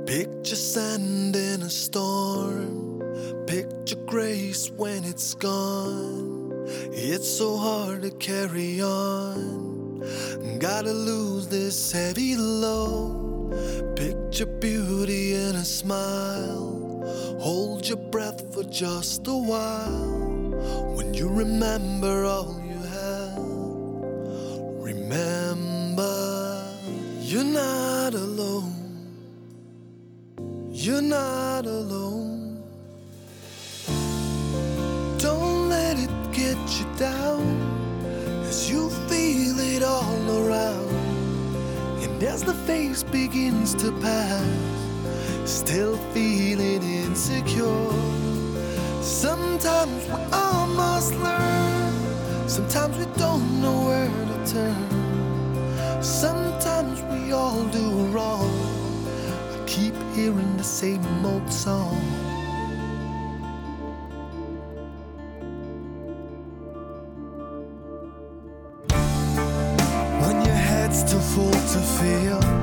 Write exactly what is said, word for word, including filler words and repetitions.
Picture sand in a storm, picture grace when it's gone. It's so hard to carry on, gotta lose this heavy load. Picture beauty in a smile, hold your breath for just a while. When you remember all you have, remember you're not alone. You're not alone. Don't let it get you down as you feel it all around. And as the face begins to pass, still feeling insecure. Sometimes we almost learn, sometimes we don't know where to turn. Sometimes we all do wrong, keep hearing the same old song. When your head's too full to feel,